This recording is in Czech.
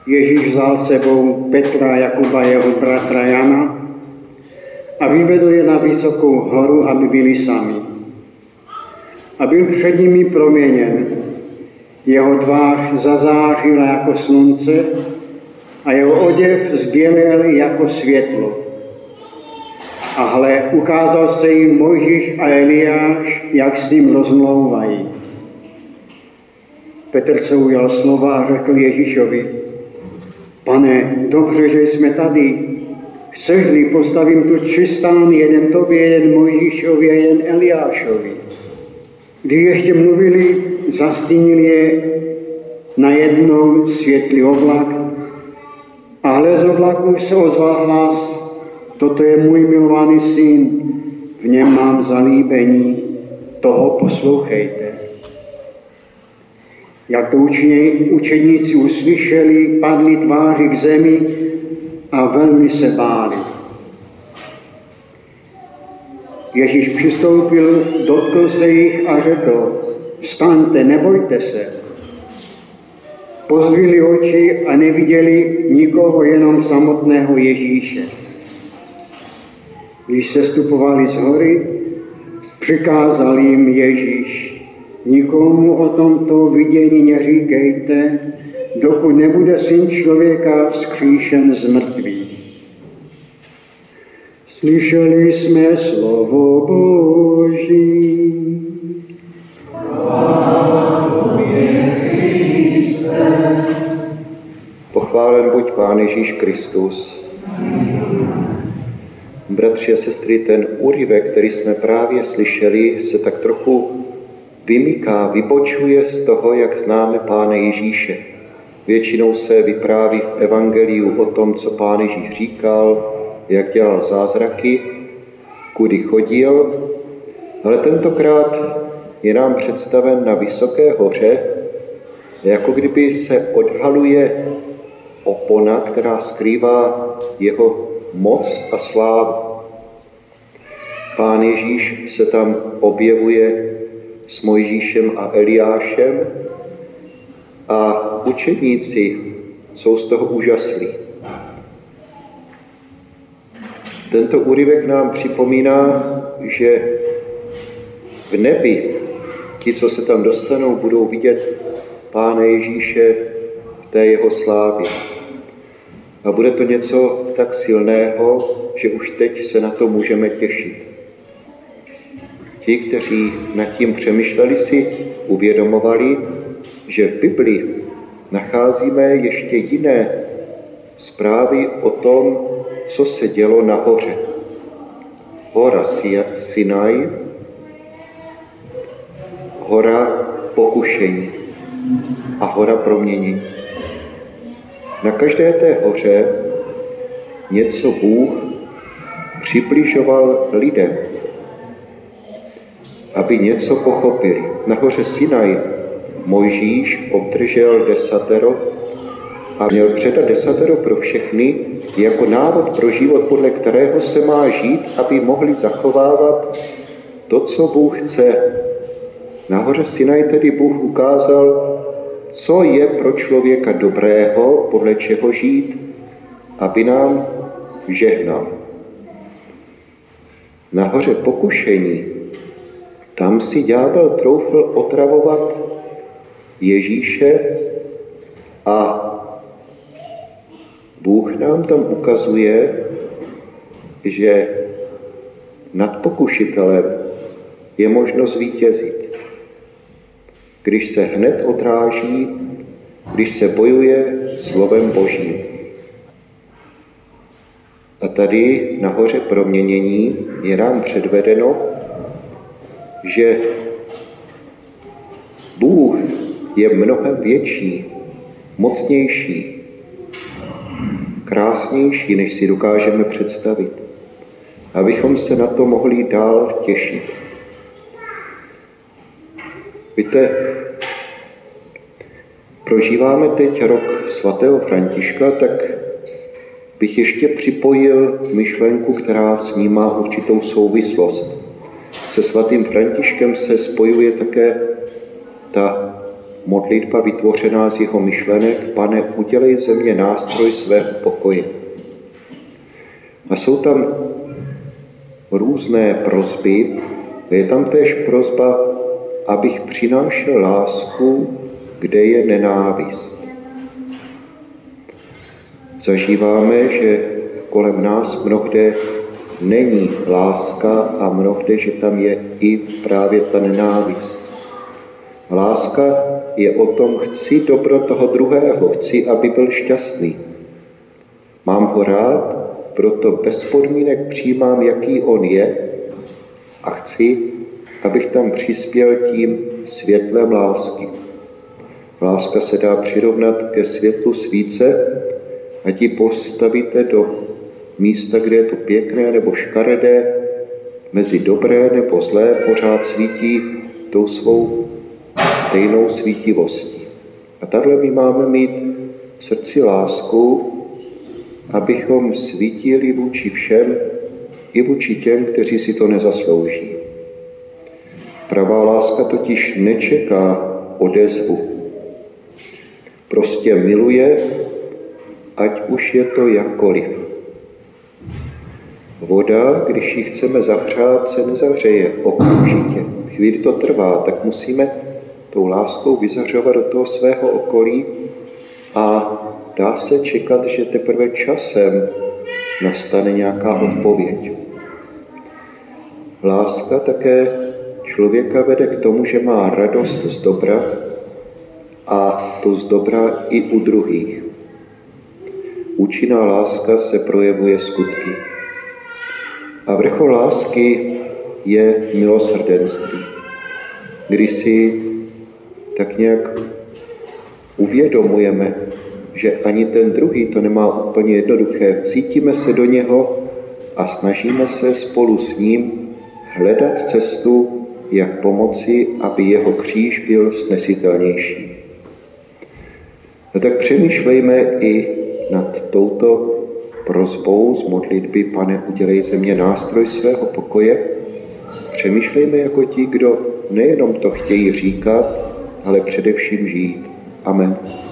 Ježíš vzal sebou Petra, Jakuba, jeho bratra Jana a vyvedl je na vysokou horu, aby byli sami. A byl před nimi proměněn. Jeho tvář zazářila jako slunce a jeho oděv zbělel jako světlo. A hle, ukázal se jim Mojžíš a Eliáš, jak s ním rozmlouvají. Petr se ujal slova a řekl Ježíšovi: Pane, dobře, že jsme tady. Chceš-li, postavím tu 3 stány, jeden tobě, jeden Mojžíšovi a jeden Eliášovi. Když ještě mluvili, zastínil je najednou světlý oblak a hle, z oblaku se ozval hlas: Toto je můj milovaný syn, v něm mám zalíbení, toho poslouchejte. Jak to učeníci uslyšeli, padli tváři k zemi a velmi se báli. Ježíš přistoupil, dotkl se jich a řekl: Vstaňte, nebojte se. Pozdvihli oči a neviděli nikoho, jenom samotného Ježíše. Když sestupovali z hory, přikázal jim Ježíš: Nikomu o tomto vidění neříkejte, dokud nebude Syn člověka vzkříšen z mrtvých. Slyšeli jsme slovo Boží. Pochválen buď Pán Ježíš Kristus. Bratři a sestry, ten úryvek, který jsme právě slyšeli, se tak trochu vymyká, vybočuje z toho, jak známe Pána Ježíše. Většinou se vypráví v evangeliu o tom, co Pán Ježíš říkal, jak dělal zázraky, kudy chodil, ale tentokrát je nám představen na vysoké hoře, jako kdyby se odhaluje opona, která skrývá jeho moc a slávu. Pán Ježíš se tam objevuje s Mojžíšem a Eliášem a učedníci jsou z toho úžaslí. Tento úryvek nám připomíná, že v nebi ti, co se tam dostanou, budou vidět Pána Ježíše v té jeho slávě. A bude to něco tak silného, že už teď se na to můžeme těšit. Ti, kteří nad tím přemýšleli, si uvědomovali, že v Biblii nacházíme ještě jiné zprávy o tom, co se dělo na hoře. Hora Sinaj, hora pokušení a hora proměnění. Na každé té hoře něco Bůh přibližoval lidem, aby něco pochopili. Na hoře Sinaj Mojžíš obdržel 10 a měl předat 10 pro všechny jako návod pro život, podle kterého se má žít, aby mohli zachovávat to, co Bůh chce. Na hoře Sinaj tedy Bůh ukázal, co je pro člověka dobrého, podle čeho žít, aby nám žehnal. Na hoře pokušení tam si ďábel troufl otravovat Ježíše a Bůh nám tam ukazuje, že nad pokušitelem je možno zvítězit, když se hned odráží, když se bojuje slovem Božím. A tady na hoře proměnění je nám předvedeno, že Bůh je mnohem větší, mocnější, krásnější, než si dokážeme představit. Abychom se na to mohli dál těšit. Víte, prožíváme teď rok svatého Františka, tak bych ještě připojil myšlenku, která s ním má určitou souvislost. Se svatým Františkem se spojuje také ta modlitba vytvořená z jeho myšlenek: Pane, udělej ze mě nástroj svého pokoje. A jsou tam různé prosby. Je tam též prosba, abych přinášel lásku, kde je nenávist. Zažíváme, že kolem nás mnohde není láska a mnohde, že tam je i právě ta nenávist. Láska je o tom, chci dobro toho druhého, chci, aby byl šťastný. Mám ho rád, proto bez podmínek přijímám, jaký on je a chci, abych tam přispěl tím světlem lásky. Láska se dá přirovnat ke světlu svíce, ať ji postavíte do místa, kde je to pěkné nebo škaredé, mezi dobré nebo zlé, pořád svítí tou svou stejnou svítivostí. A takhle my máme mít v srdci lásku, abychom svítili vůči všem, i vůči těm, kteří si to nezaslouží. Pravá láska totiž nečeká odezvu. Prostě miluje, ať už je to jakkoliv. Voda, když ji chceme zahřát, se nezahřeje okamžitě. Chvíli to trvá, tak musíme tou láskou vyzařovat do toho svého okolí a dá se čekat, že teprve časem nastane nějaká odpověď. Láska také člověka vede k tomu, že má radost z dobra a to z dobra i u druhých. Účinná láska se projevuje skutky. A vrchol lásky je milosrdenství, kdy si tak nějak uvědomujeme, že ani ten druhý to nemá úplně jednoduché. Cítíme se do něho a snažíme se spolu s ním hledat cestu, jak pomoci, aby jeho kříž byl snesitelnější. No tak přemýšlejme i nad touto prosbou z modlitby: Pane, udělej ze mě nástroj svého pokoje. Přemýšlejme jako ti, kdo nejenom to chtějí říkat, ale především žít. Amen.